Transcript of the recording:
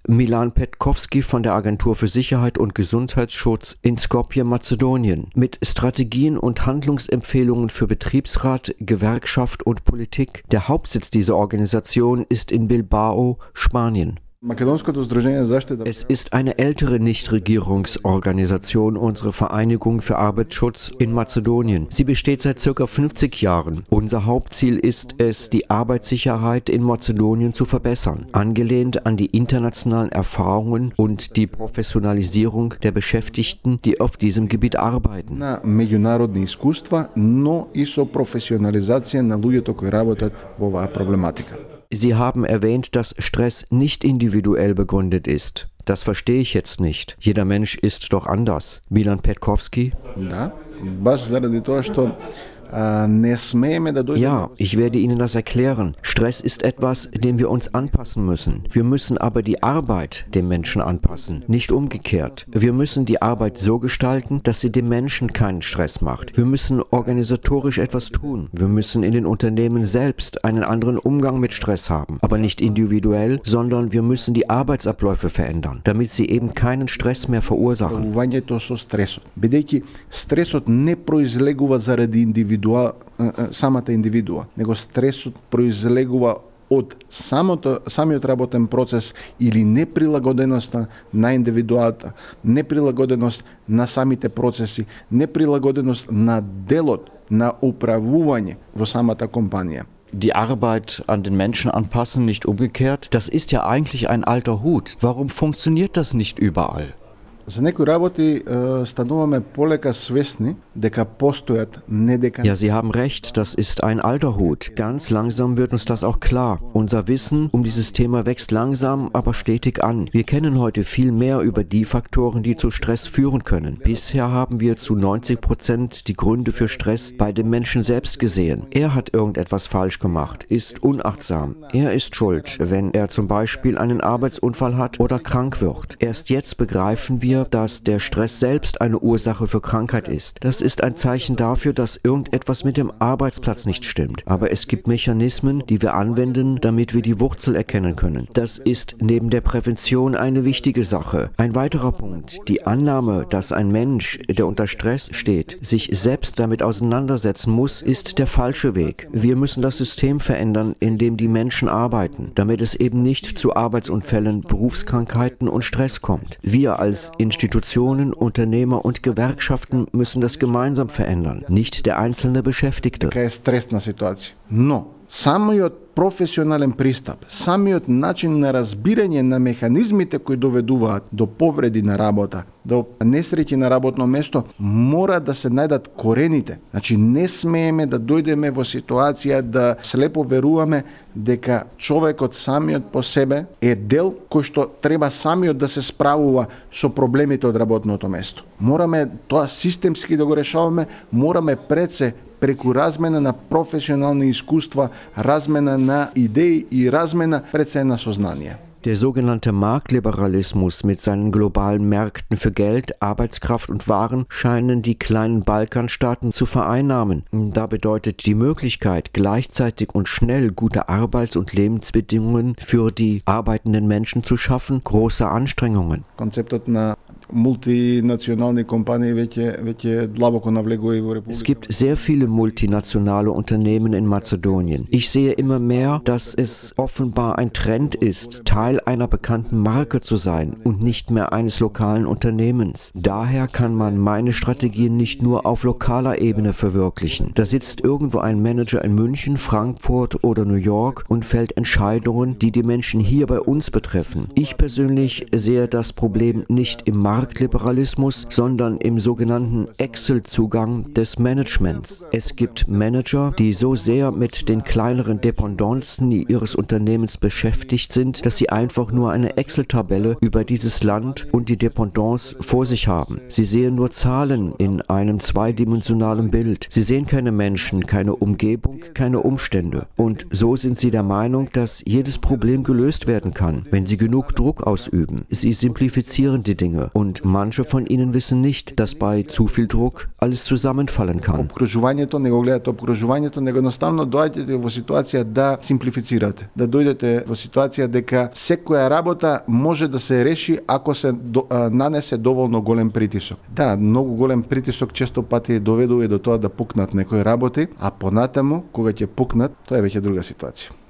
Milan Petkowski von der Agentur für Sicherheit und Gesundheitsschutz in Skopje, Mazedonien, mit Strategien und Handlungsempfehlungen für Betriebsrat, Gewerkschaft und Politik. Der Hauptsitz dieser Organisation ist in Bilbao, Spanien. Es ist eine ältere Nichtregierungsorganisation, unsere Vereinigung für Arbeitsschutz in Mazedonien. Sie besteht seit ca. 50 Jahren. Unser Hauptziel ist es, die Arbeitssicherheit in Mazedonien zu verbessern, angelehnt an die internationalen Erfahrungen und die Professionalisierung der Beschäftigten, die auf diesem Gebiet arbeiten. Sie haben erwähnt, dass Stress nicht individuell begründet ist. Das verstehe ich jetzt nicht. Jeder Mensch ist doch anders. Milan Petkowski? Ja, ich werde Ihnen das erklären. Stress ist etwas, dem wir uns anpassen müssen. Wir müssen aber die Arbeit dem Menschen anpassen, nicht umgekehrt. Wir müssen die Arbeit so gestalten, dass sie dem Menschen keinen Stress macht. Wir müssen organisatorisch etwas tun. Wir müssen in den Unternehmen selbst einen anderen Umgang mit Stress haben. Aber nicht individuell, sondern wir müssen die Arbeitsabläufe verändern, damit sie eben keinen Stress mehr verursachen. Самата индивидуа, него стресот произлегува од самиот работен процес или неприлагоденоста на индивидуата, неприлагоденост на самите процеси, неприлагоденост на делот, на управување во самата компанија. Die Arbeit an den Menschen anpassen, nicht umgekehrt, das ist ja eigentlich ein alter Hut. Warum funktioniert das nicht überall? За некои работи стануваме полека свесни дека постојат, не дека... Ja, Sie haben recht, das ist ein alter Hut. Ganz langsam wird uns das auch klar. Unser Wissen um dieses Thema wächst langsam, aber stetig an. Wir kennen heute viel mehr über die Faktoren, die zu Stress führen können. Bisher haben wir zu 90% die Gründe für Stress bei dem Menschen selbst gesehen. Er hat irgendetwas falsch gemacht, ist unachtsam. Er ist schuld, wenn er zum Beispiel einen Arbeitsunfall hat oder krank wird. Erst jetzt begreifen wir, dass der Stress selbst eine Ursache für Krankheit ist. Das ist ein Zeichen dafür, dass irgendetwas mit dem Arbeitsplatz nicht stimmt. Aber es gibt Mechanismen, die wir anwenden, damit wir die Wurzel erkennen können. Das ist neben der Prävention eine wichtige Sache. Ein weiterer Punkt, die Annahme, dass ein Mensch, der unter Stress steht, sich selbst damit auseinandersetzen muss, ist der falsche Weg. Wir müssen das System verändern, in dem die Menschen arbeiten, damit es eben nicht zu Arbeitsunfällen, Berufskrankheiten und Stress kommt. Wir als Institutionen, Unternehmer und Gewerkschaften müssen das gemeinsam verändern, nicht der einzelne Beschäftigte. Самиот професионален пристап, самиот начин на разбирање на механизмите кои доведуваат до повреди на работа, до несреќи на работно место, мора да се најдат корените. Значи, не смееме да дојдеме во ситуација да слепо веруваме дека човекот самиот по себе е дел кој што треба самиот да се справува со проблемите од работното место. Мораме тоа системски да го решаваме, мораме пред се преку размена на професионални искуства, размена на идеи и размена пред се на сознание. Der sogenannte Marktliberalismus mit seinen globalen Märkten für Geld, Arbeitskraft und Waren scheinen die kleinen Balkanstaaten zu vereinnahmen. Da bedeutet die Möglichkeit, gleichzeitig und schnell gute Arbeits- und Lebensbedingungen für die arbeitenden Menschen zu schaffen, große Anstrengungen. Es gibt sehr viele multinationale Unternehmen in Mazedonien. Ich sehe immer mehr, dass es offenbar ein Trend ist, Teil einer bekannten Marke zu sein und nicht mehr eines lokalen Unternehmens. Daher kann man meine Strategien nicht nur auf lokaler Ebene verwirklichen. Da sitzt irgendwo ein Manager in München, Frankfurt oder New York und fällt Entscheidungen, die die Menschen hier bei uns betreffen. Ich persönlich sehe das Problem nicht im Marktliberalismus, sondern im sogenannten Excel-Zugang des Managements. Es gibt Manager, die so sehr mit den kleineren Dependancen ihres Unternehmens beschäftigt sind, dass sie einfach nur eine Excel-Tabelle über dieses Land und die Dependance vor sich haben. Sie sehen nur Zahlen in einem zweidimensionalen Bild. Sie sehen keine Menschen, keine Umgebung, keine Umstände. Und so sind sie der Meinung, dass jedes Problem gelöst werden kann, wenn sie genug Druck ausüben. Sie simplifizieren die Dinge und Und manche von ihnen wissen nicht, dass bei zu viel Druck alles zusammenfallen kann. Обкружувањето не го гледате обкружувањето, него едноставно доаѓате во ситуација да симплифицирате, да дојдете во ситуација дека секоја работа може да се реши ако се нанесе доволно голем притисок. Да, многу голем притисок често пати доведува и до тоа да пукнат некои работи, а понатаму кога ќе пукнат, тоа е веќе друга ситуација.